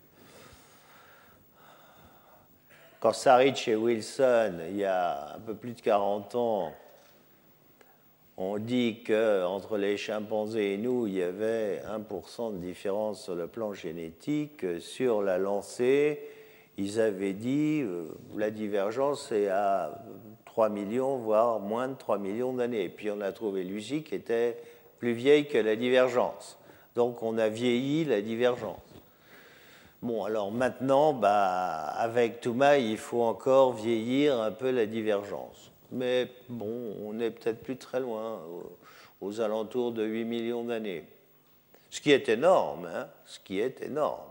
Quand Sarich et Wilson, il y a un peu plus de quarante ans, on dit qu'entre les chimpanzés et nous, il y avait un pour cent de différence sur le plan génétique. Sur la lancée, ils avaient dit euh, la divergence est à trois millions, voire moins de trois millions d'années. Et puis on a trouvé Lucie qui était plus vieille que la divergence. Donc on a vieilli la divergence. Bon, alors maintenant, bah, avec Toumaï, il faut encore vieillir un peu la divergence. Mais bon, on n'est peut-être plus très loin, aux, aux alentours de huit millions d'années. Ce qui est énorme, hein, ce qui est énorme.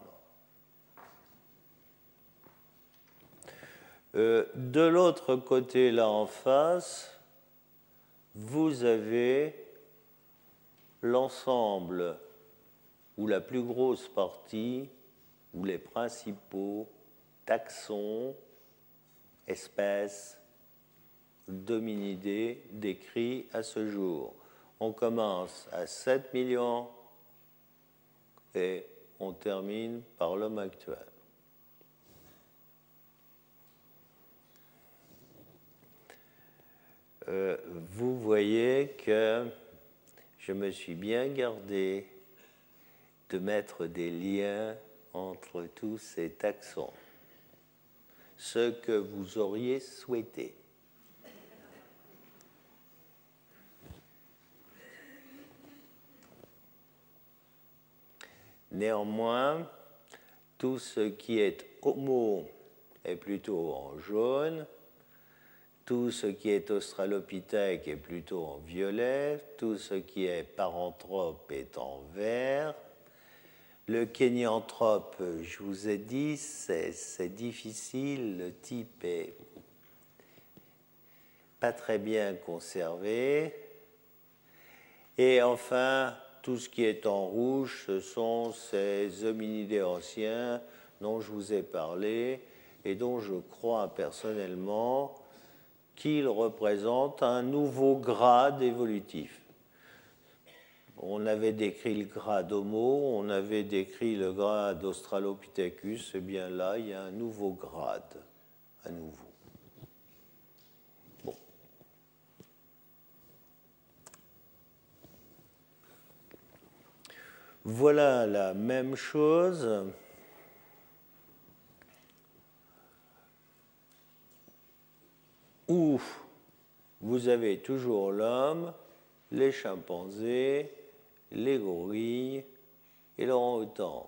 Euh, de l'autre côté, là en face, vous avez l'ensemble, ou la plus grosse partie, ou les principaux taxons, espèces, dominidés décrits à ce jour. On commence à sept millions et on termine par l'homme actuel. Euh, vous voyez que je me suis bien gardé de mettre des liens entre tous ces taxons, ce que vous auriez souhaité. Néanmoins, tout ce qui est homo est plutôt en jaune, tout ce qui est australopithèque est plutôt en violet, tout ce qui est paranthrope est en vert. Le kénianthrope, je vous ai dit, c'est, c'est difficile, le type est pas très bien conservé. Et enfin, tout ce qui est en rouge, ce sont ces hominidés anciens dont je vous ai parlé et dont je crois personnellement qu'ils représentent un nouveau grade évolutif. On avait décrit le grade Homo, on avait décrit le grade Australopithecus, et bien là, il y a un nouveau grade, à nouveau. Bon. Voilà la même chose où vous avez toujours l'homme, les chimpanzés, les gorilles et l'orang-outan.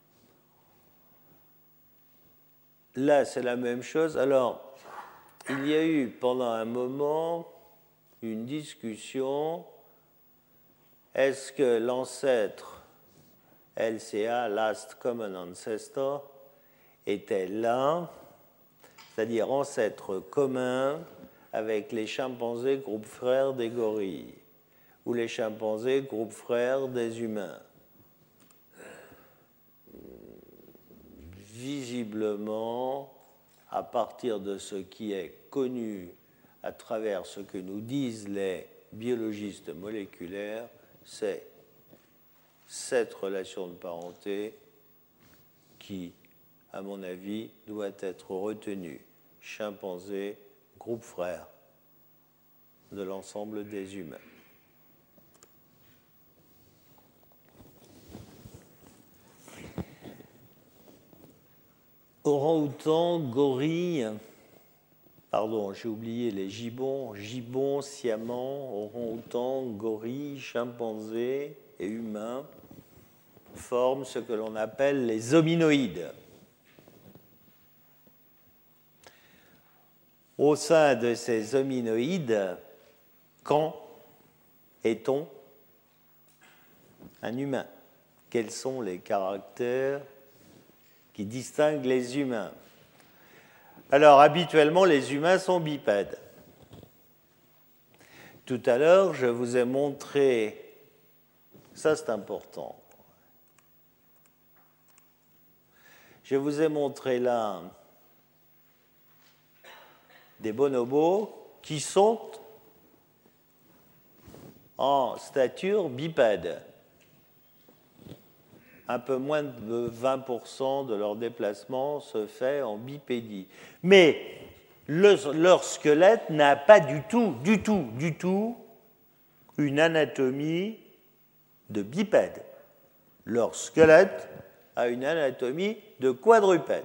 Là, c'est la même chose. Alors, il y a eu pendant un moment une discussion. Est-ce que l'ancêtre L C A, Last Common Ancestor, était là, c'est-à-dire ancêtre commun avec les chimpanzés, groupe frère des gorilles, ou les chimpanzés, groupe frère des humains? Visiblement, à partir de ce qui est connu à travers ce que nous disent les biologistes moléculaires, c'est cette relation de parenté qui, à mon avis, doit être retenue. Chimpanzé, groupe frère de l'ensemble des humains. Orang-outan, gorille, pardon, j'ai oublié les gibbons, gibbons, siamans, orang-outan, gorille, chimpanzé et humains forment ce que l'on appelle les hominoïdes. Au sein de ces hominoïdes, quand est-on un humain? Quels sont les caractères qui distinguent les humains? Alors, habituellement, les humains sont bipèdes. Tout à l'heure, je vous ai montré, ça c'est important, je vous ai montré là des bonobos qui sont en stature bipède. Un peu moins de vingt pour cent de leur déplacement se fait en bipédie. Mais le, leur squelette n'a pas du tout, du tout, du tout une anatomie de bipède. Leur squelette a une anatomie de quadrupède.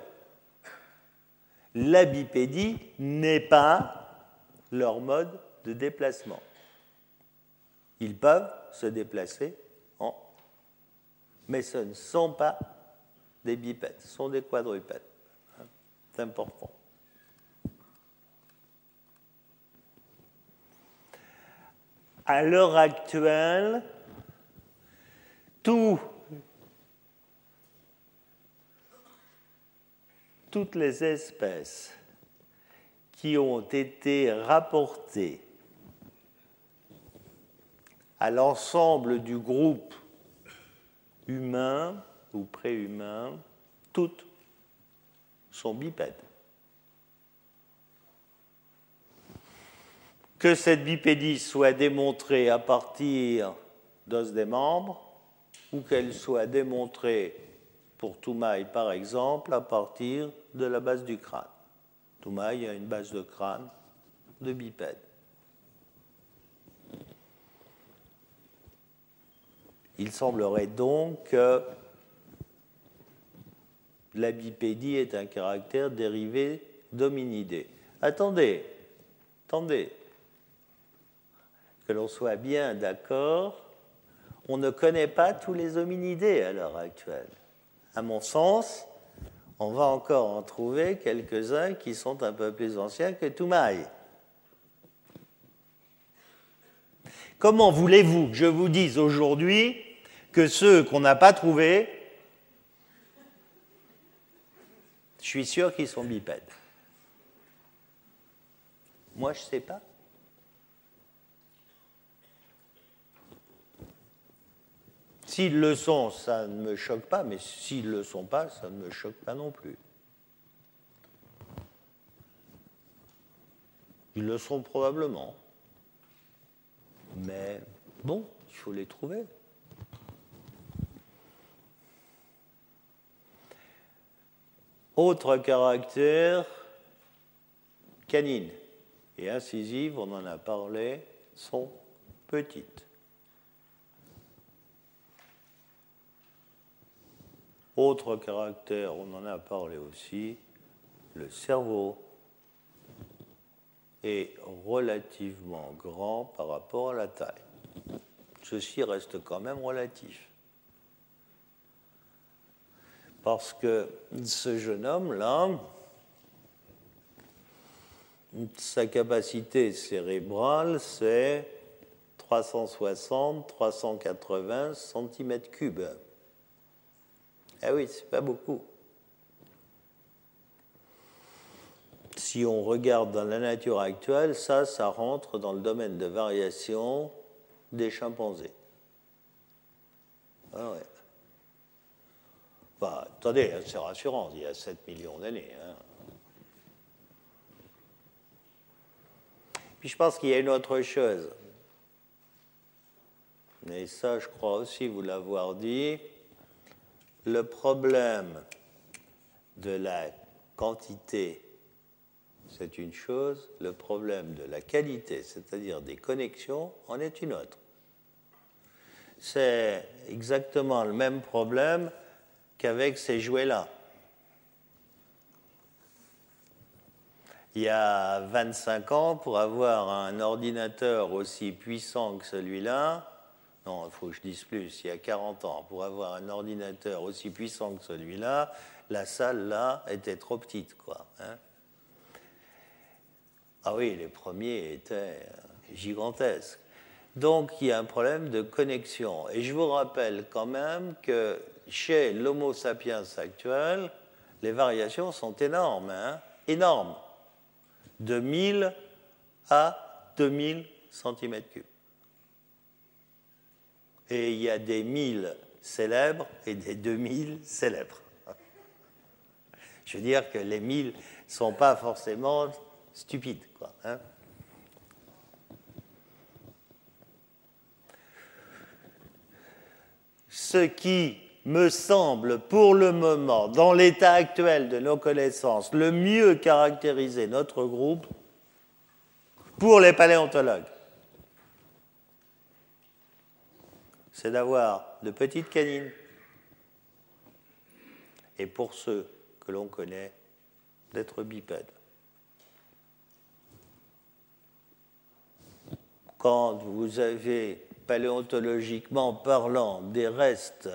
La bipédie n'est pas leur mode de déplacement. Ils peuvent se déplacer en... Mais ce ne sont pas des bipèdes, ce sont des quadrupèdes. C'est important. À l'heure actuelle, tout, toutes les espèces qui ont été rapportées à l'ensemble du groupe humain ou préhumain, toutes sont bipèdes. Que cette bipédie soit démontrée à partir d'os des membres ou qu'elle soit démontrée pour Toumaï, par exemple, à partir de la base du crâne. Toumaï a une base de crâne de bipède. Il semblerait donc que la bipédie est un caractère dérivé d'hominidés. Attendez, attendez. Que l'on soit bien d'accord, on ne connaît pas tous les hominidés à l'heure actuelle. À mon sens, on va encore en trouver quelques-uns qui sont un peu plus anciens que Toumaï. Comment voulez-vous que je vous dise aujourd'hui que ceux qu'on n'a pas trouvés, je suis sûr qu'ils sont bipèdes? Moi, je ne sais pas. S'ils le sont, ça ne me choque pas, mais s'ils ne le sont pas, ça ne me choque pas non plus. Ils le sont probablement. Mais bon, il faut les trouver. Autre caractère, canine et incisive, on en a parlé, sont petites. Autre caractère, on en a parlé aussi, le cerveau est relativement grand par rapport à la taille. Ceci reste quand même relatif. Parce que ce jeune homme-là, sa capacité cérébrale, c'est trois cent soixante à trois cent quatre-vingts centimètres cubes. Ah oui, c'est pas beaucoup. Si on regarde dans la nature actuelle, ça, ça rentre dans le domaine de variation des chimpanzés. Ah ouais. Enfin, attendez, c'est rassurant, il y a sept millions d'années. Hein. Puis je pense qu'il y a une autre chose. Et ça, je crois aussi vous l'avoir dit. Le problème de la quantité, c'est une chose. Le problème de la qualité, c'est-à-dire des connexions, en est une autre. C'est exactement le même problème qu'avec ces jouets-là. Il y a vingt-cinq ans, pour avoir un ordinateur aussi puissant que celui-là, non, il faut que je dise plus, il y a quarante ans, pour avoir un ordinateur aussi puissant que celui-là, la salle, là, était trop petite, quoi. Hein. Ah oui, les premiers étaient gigantesques. Donc, il y a un problème de connexion. Et je vous rappelle quand même que chez l'Homo sapiens actuel, les variations sont énormes, hein, énormes, de mille à deux mille centimètres cubes. Et il y a des mille célèbres et des deux mille célèbres. Je veux dire que les mille ne sont pas forcément stupides, quoi. Hein. Ce qui me semble, pour le moment, dans l'état actuel de nos connaissances, le mieux caractériser notre groupe pour les paléontologues, c'est d'avoir de petites canines. Et pour ceux que l'on connaît, d'être bipèdes. Quand vous avez paléontologiquement parlant, des restes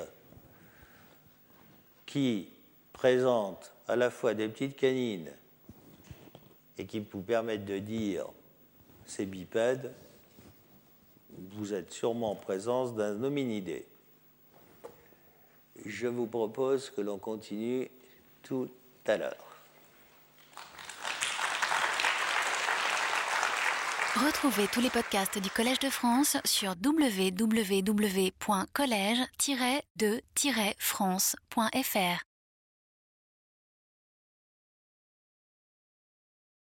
qui présentent à la fois des petites canines et qui vous permettent de dire c'est bipède, vous êtes sûrement en présence d'un hominidé. Je vous propose que l'on continue tout à l'heure. Retrouvez tous les podcasts du Collège de France sur w w w point collège tiret de tiret france point f r.